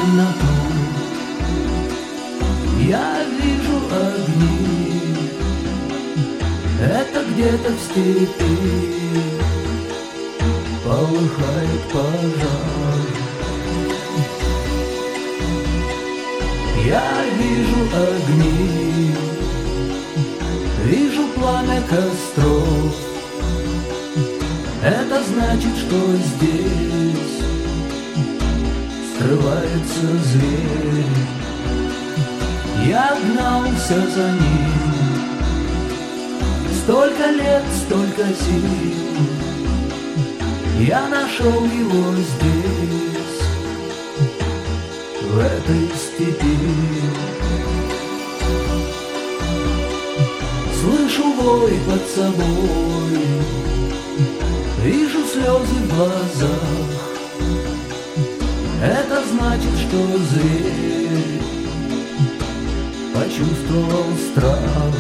темноту, я вижу огни. Это где-то в степи полыхает пожар. Я вижу огни, вижу пламя костров. Это значит, что здесь скрывается зверь. Я гнался за ним столько лет, столько сил. Я нашел его здесь, в этой степи. Слышу вой под собой, вижу слезы в глазах. Это значит, что зверь почувствовал страх.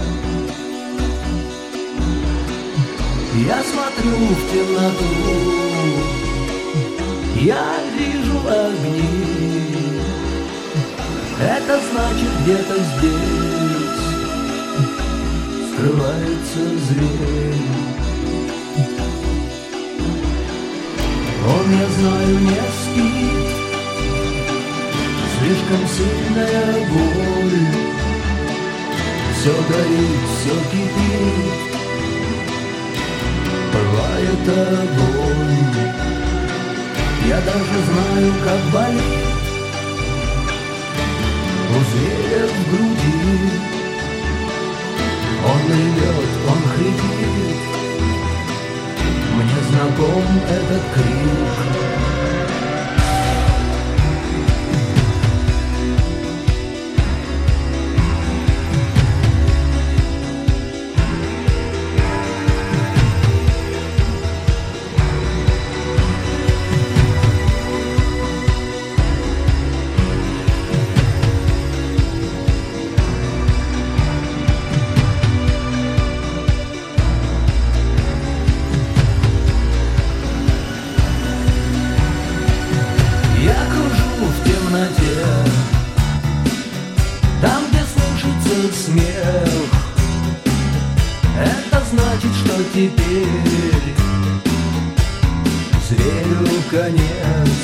Я смотрю в темноту, я вижу огни. Это значит, где-то здесь скрывается зверь. Он, я знаю, не спит, слишком сильная боль. Все горит, все кипит, пылает огонь. Я даже знаю, как болит у зверя в груди. Он ревет, он хрипит, мне знаком этот крик. Там, где слышится смех, это значит, что теперь зверю конец.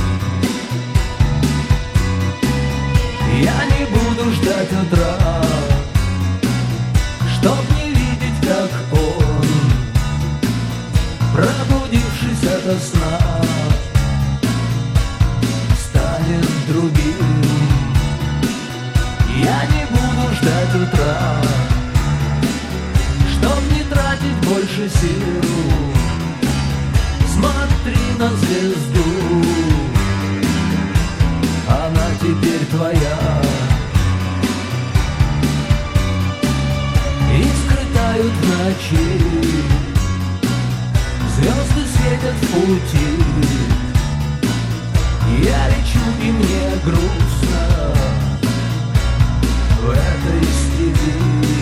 Я не буду ждать утра, чтоб не видеть, как он, пробудившись ото сна, станет другим. Я не буду ждать утра, чтоб не тратить больше сил. Смотри на звезду, она теперь твоя. Искры тают в ночи, звезды светят в пути. Я лечу, и мне грустно в этой степи.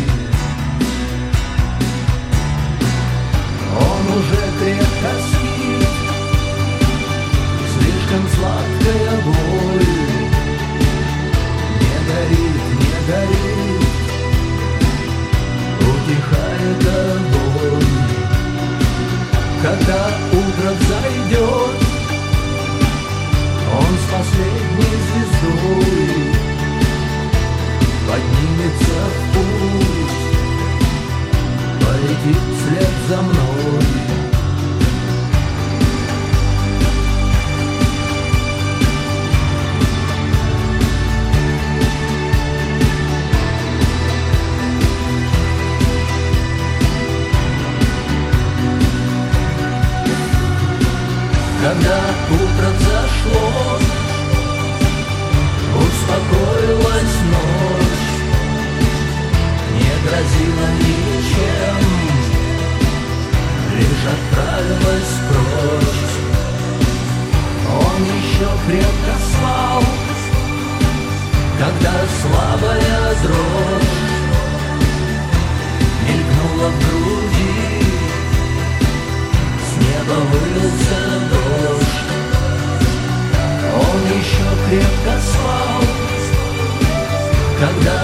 Он уже крепко спит, слишком сладкая боль. Не горит, не горит, утихает огонь. Когда утро взойдет, он с последней звездой поднимется в путь, полетит вслед за мной. Когда утро взошло, успокоилась ночь, не грозила ничем, лишь отправилась прочь. Он еще крепко спал, когда слабая дрожь мелькнула в груди, с неба вылился дождь. Он еще крепко когда